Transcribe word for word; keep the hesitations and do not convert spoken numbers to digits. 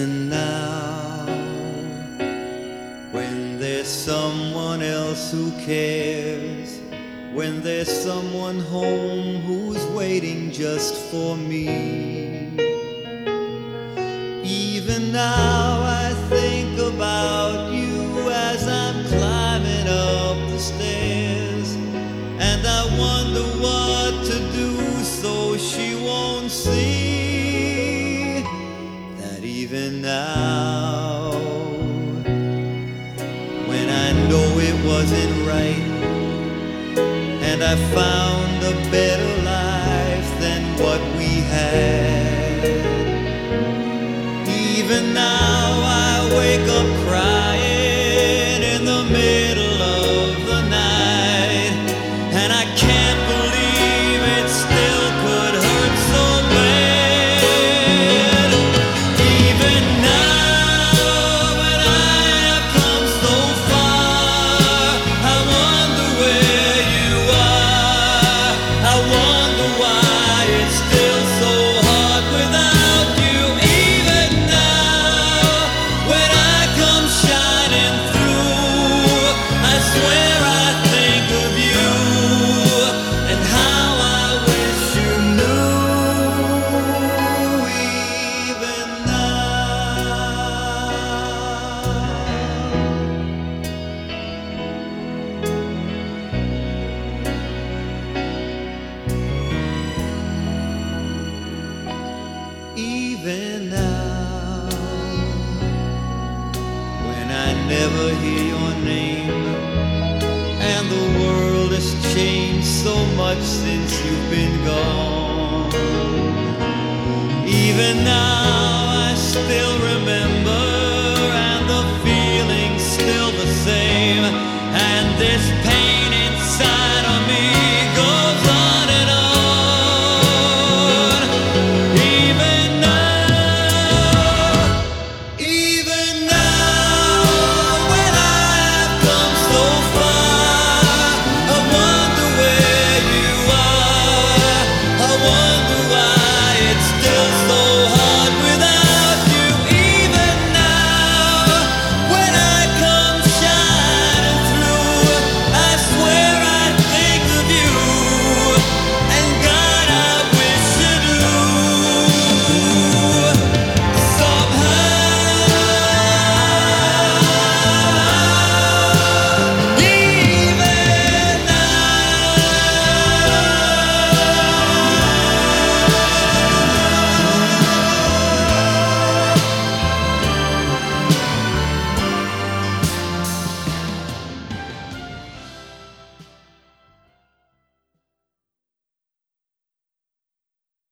Even now, when there's someone else who cares, when there's someone home who's waiting just for me, even now I think about you as I'm climbing up the stairs, and I wonder what to do so she won't see that even now, when I know it wasn't right and I found a better life than what we had, even now I wake up crying in the middle of the night, and I can't believe it still could hurt so bad. Even now when I have come so far, I wonder where you are. I wonder why it's still so hard without you. Even now when I come shining through, I swear I think of you and how I wish you knew. Even now, even now, when I never hear your name, and the world has changed so much since you've been gone. Even now